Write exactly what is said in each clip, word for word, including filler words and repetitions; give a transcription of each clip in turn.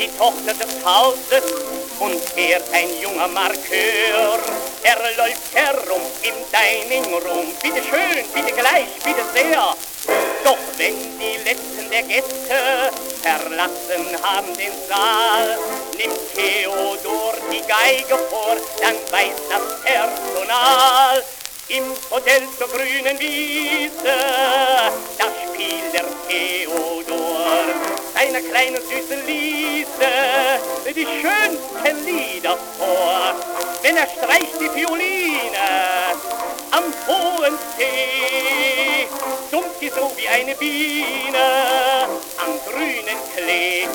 die Tochter des Hauses und er ein junger Markeur. Er läuft herum im Dining Room, bitte schön, bitte gleich, bitte sehr. Doch wenn die letzten der Gäste verlassen haben den Saal, nimmt Theodor die Geige vor, dann weiß das Personal. Im Hotel zur grünen Wiese, da spielt der Theodor seiner kleinen süßen Liese die schönsten Lieder vor. Wenn er streicht die Violine am hohen See, summt sie so wie eine Biene am grünen Klee.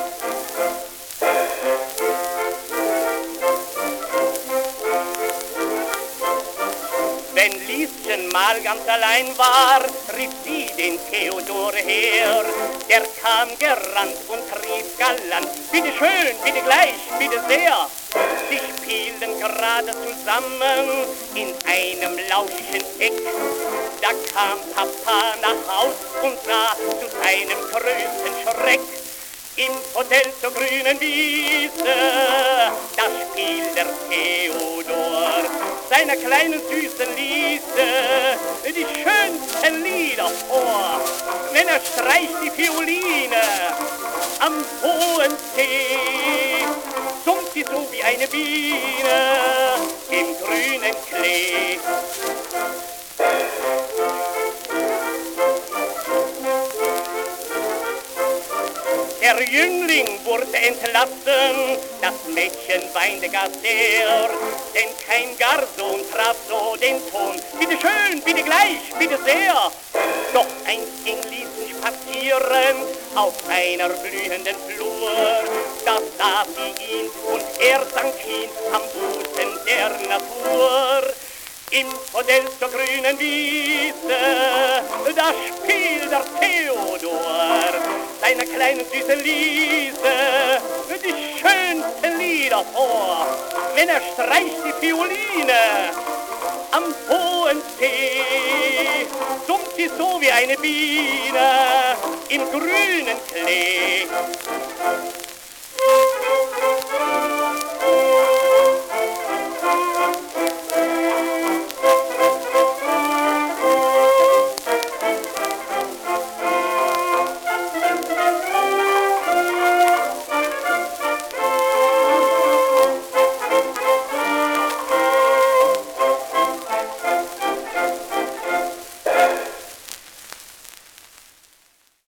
Wenn Lieschen mal ganz allein war, rief sie den Theodor her. Der kam gerannt und rief galant, bitte schön, bitte gleich, bitte sehr. Sie spielten gerade zusammen in einem lauschigen Eck. Da kam Papa nach Haus und sah zu seinem größten Schreck. Im Hotel zur grünen Wiese, da spielt der Theodor seiner kleinen süßen Liese die schönsten Lieder vor. Wenn er streicht die Violine am hohen See, summt sie so wie eine Biene im grünen Klee. Der Jüngling wurde entlassen, das Mädchen weinte gar sehr, denn kein Garçon traf so den Ton. Bitte schön, bitte gleich, bitte sehr. Doch einst ging Lieschen spazieren auf einer blühenden Flur. Da sah sie ihn und er sank hin am Busen der Natur. Im Hotel zur grünen Wiese, da spielt der Theodor seiner kleinen süßen Liese die schönsten Lieder vor. Wenn er streicht die Violine am hohen See, summt sie so wie eine Biene im grünen Klee.